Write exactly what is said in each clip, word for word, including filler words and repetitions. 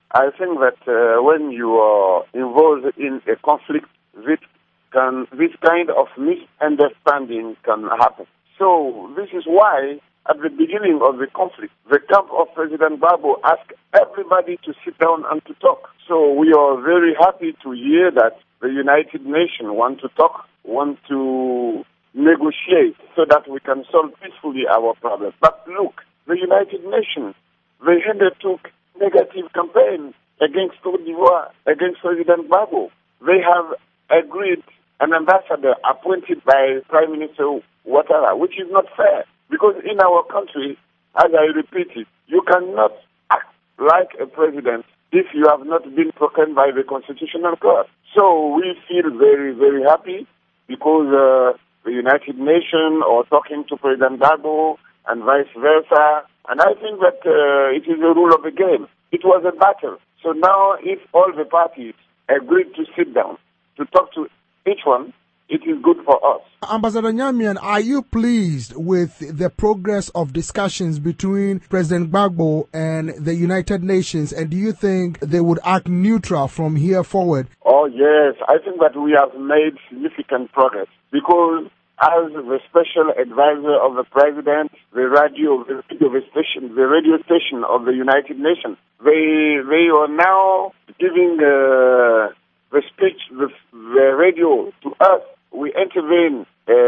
I think that uh, when you are involved in a conflict, this, can, this kind of misunderstanding can happen. So this is why, at the beginning of the conflict, the camp of President Gbagbo asked everybody to sit down and to talk. So we are very happy to hear that the United Nations want to talk, want to negotiate so that we can solve peacefully our problems. But look, the United Nations, they undertook negative campaign against Cote d'Ivoire, against President Gbagbo. They have agreed an ambassador appointed by Prime Minister Ouattara, which is not fair. Because in our country, as I repeat it, you cannot act like a president if you have not been proclaimed by the Constitutional Court. So we feel very, very happy because uh, the United Nations are talking to President Gbagbo and vice versa. And I think that uh, it is the rule of the game. It was a battle. So now if all the parties agreed to sit down, to talk to each one, it is good for us. Ambassador Nyamian, are you pleased with the progress of discussions between President Gbagbo and the United Nations, and do you think they would act neutral from here forward? Oh, yes. I think that we have made significant progress because as the special advisor of the president, the radio, the radio station, the radio station of the United Nations, they they are now giving uh, the speech, the, the radio to us. We intervene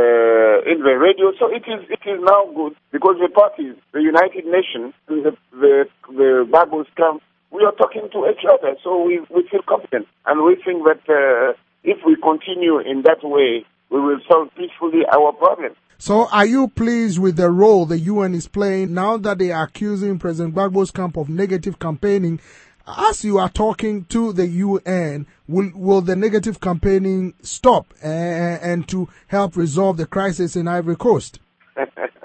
uh, in the radio, so it is it is now good because the parties, the United Nations, the the, the Gbagbo's camp, we are talking to each other, so we we feel confident, and we think that uh, if we continue in that way, we will solve peacefully our problem. So are you pleased with the role the U N is playing now that they are accusing President Gbagbo's camp of negative campaigning? As you are talking to the U N, will will the negative campaigning stop and, and to help resolve the crisis in Ivory Coast? I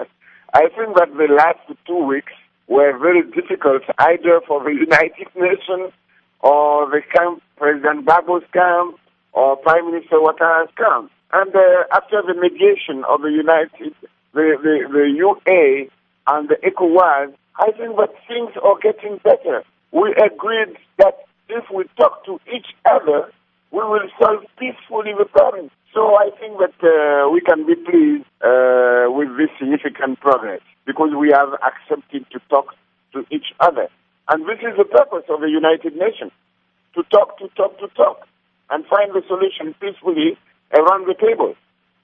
think that the last two weeks were very difficult either for the United Nations or the camp, President Gbagbo's camp, or Prime Minister Ouattara's camp. And uh, after the mediation of the United, the, the, the U A and the ECOWAS, I think that things are getting better. We agreed that if we talk to each other, we will solve peacefully the problem. So I think that uh, we can be pleased uh, with this significant progress because we have accepted to talk to each other. And this is the purpose of the United Nations, to talk, to talk, to talk, and find the solution peacefully around the table.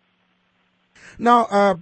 Now, uh,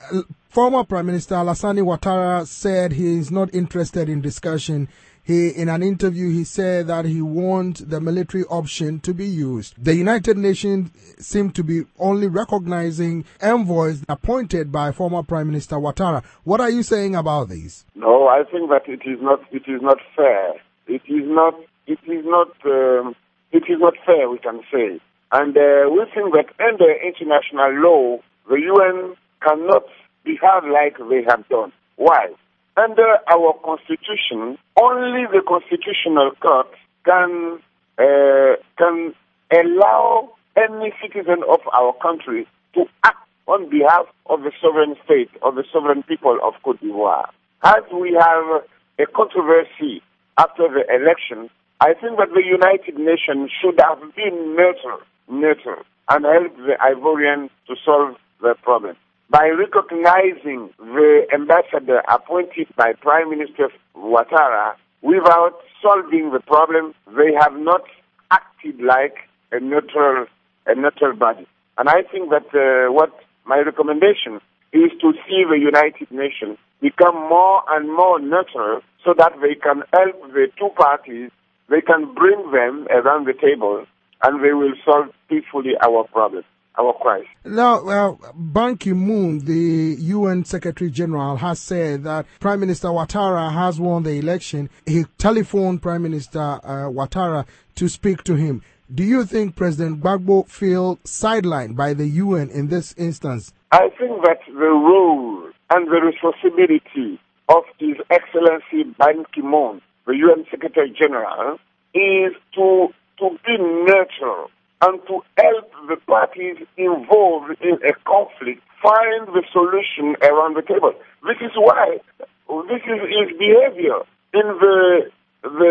former Prime Minister Alassane Ouattara said he is not interested in discussion. He, in an interview, he said that he wants the military option to be used. The United Nations seem to be only recognizing envoys appointed by former Prime Minister Ouattara. What are you saying about this? No, I think that it is not. It is not fair. It is not. It is not. Um, it is not fair. We can say, and uh, we think that under international law, the U N cannot behave like they have done. Why? Under our constitution, only the constitutional court can uh, can allow any citizen of our country to act on behalf of the sovereign state, of the sovereign people of Cote d'Ivoire. As we have a controversy after the election, I think that the United Nations should have been neutral, neutral, and help the Ivorians to solve the problem. By recognizing the ambassador appointed by Prime Minister Ouattara without solving the problem, they have not acted like a neutral, a neutral body. And I think that uh, what my recommendation is to see the United Nations become more and more neutral so that they can help the two parties, they can bring them around the table, and they will solve peacefully our problem. Our crisis. Now, uh, Ban Ki-moon, the U N Secretary General, has said that Prime Minister Ouattara has won the election. He telephoned Prime Minister uh, Ouattara to speak to him. Do you think President Gbagbo feels sidelined by the U N in this instance? I think that the role and the responsibility of His Excellency Ban Ki-moon, the U N Secretary General, is to to be neutral and to help the parties involved in a conflict find the solution around the table. This is why, this is his behavior in the the Middle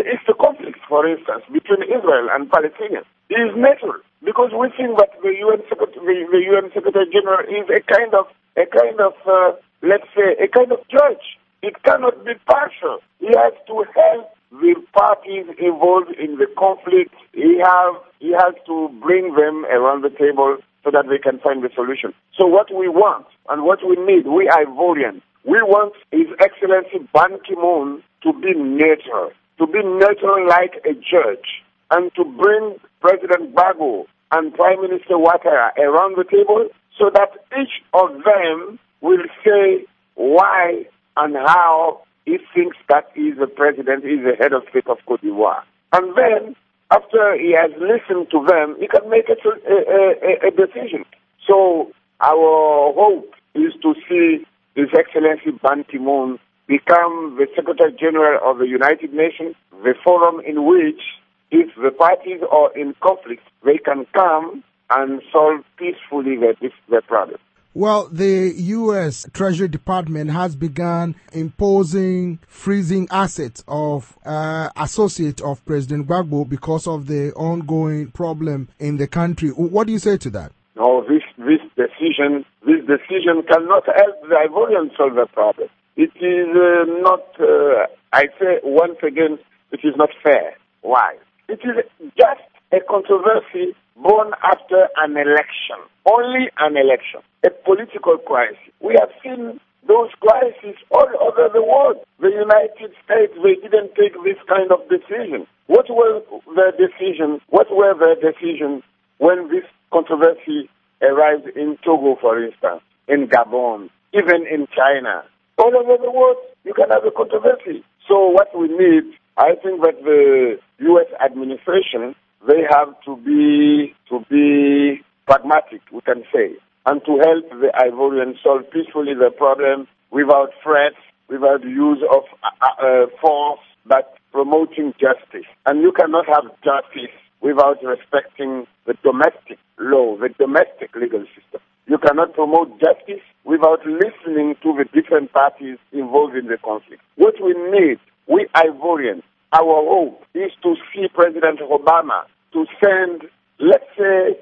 East conflict, for instance, between Israel and Palestinians, is natural because we think that the U N Secretary, the, the U N Secretary General is a kind of a kind of uh, let's say a kind of judge. It cannot be partial. He has to help the parties involved in the conflict. He have he has to bring them around the table so that they can find the solution. So what we want and what we need, we Ivorians, we want His Excellency Ban Ki-moon to be neutral, to be neutral like a judge, and to bring President Gbagbo and Prime Minister Ouattara around the table so that each of them will say why and how he thinks that he is the president, he is the head of state of Cote d'Ivoire. And then, after he has listened to them, he can make a, a, a, a decision. So our hope is to see His Excellency Ban Ki-moon become the Secretary General of the United Nations, the forum in which, if the parties are in conflict, they can come and solve peacefully their, their problems. Well, the U S Treasury Department has begun imposing freezing assets of uh, associates of President Gbagbo because of the ongoing problem in the country. What do you say to that? No, this this decision this decision cannot help the Ivorians solve the problem. It is uh, not. Uh, I say once again, it is not fair. Why? It is just a controversy born after an election. Only an election. A political crisis. We have seen those crises all over the world. The United States, they didn't take this kind of decision. What were the decisions? What were the decisions when this controversy arrived in Togo, for instance, in Gabon, even in China? All over the world, you can have a controversy. So what we need, I think that the U S administration, they have to be to be pragmatic, we can say, and to help the Ivorians solve peacefully the problem without threats, without use of uh, uh, force, but promoting justice. And you cannot have justice without respecting the domestic law, the domestic legal system. You cannot promote justice without listening to the different parties involved in the conflict. What we need, we Ivorians, our hope is to see President Obama to send, let's say,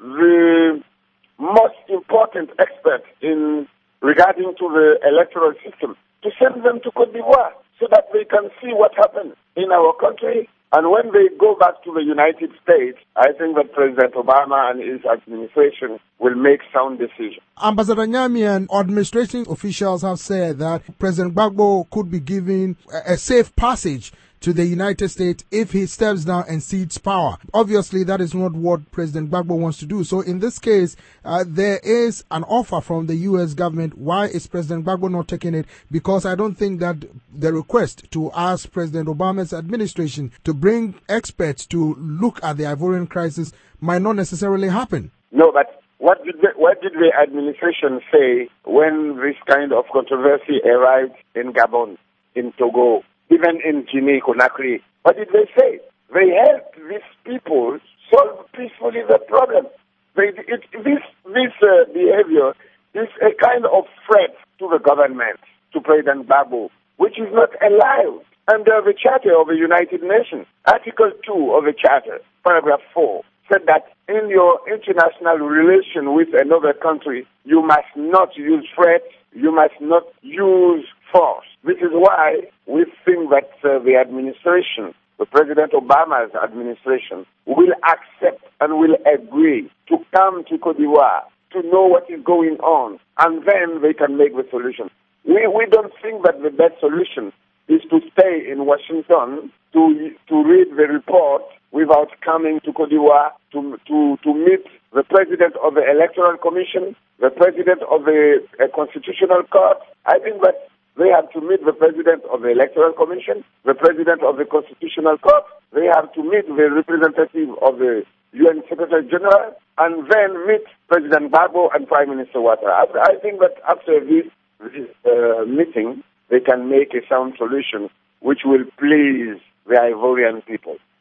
the most important experts in regarding to the electoral system, to send them to Cote d'Ivoire so that they can see what happened in our country. And when they go back to the United States, I think that President Obama and his administration will make sound decisions. Ambassador Nyamian, administration officials have said that President Gbagbo could be given a safe passage to the United States if he steps down and cedes power. Obviously, that is not what President Gbagbo wants to do. So in this case, uh, there is an offer from the U S government. Why is President Gbagbo not taking it? Because I don't think that the request to ask President Obama's administration to bring experts to look at the Ivorian crisis might not necessarily happen. No, but what did the, what did the administration say when this kind of controversy arrived in Gabon, in Togo, even in Guinea-Conakry? What did they say? They helped these people solve peacefully the problem. They, it, this this uh, behavior is a kind of threat to the government, to President Gbagbo, which is not allowed under the Charter of the United Nations. Article two of the Charter, paragraph four, said that in your international relation with another country, you must not use threats, you must not use force. This is why we think that uh, the administration, the President Obama's administration, will accept and will agree to come to Cote d'Ivoire to know what is going on, and then they can make the solution. We we don't think that the best solution is to stay in Washington to to read the report without coming to Cote d'Ivoire to to to meet the President of the Electoral Commission, the President of the uh, Constitutional Court. I think that they have to meet the President of the Electoral Commission, the President of the Constitutional Court. They have to meet the representative of the U N Secretary General, and then meet President Gbagbo and Prime Minister Ouattara. I think that after this, this uh, meeting, they can make a sound solution which will please the Ivorian people.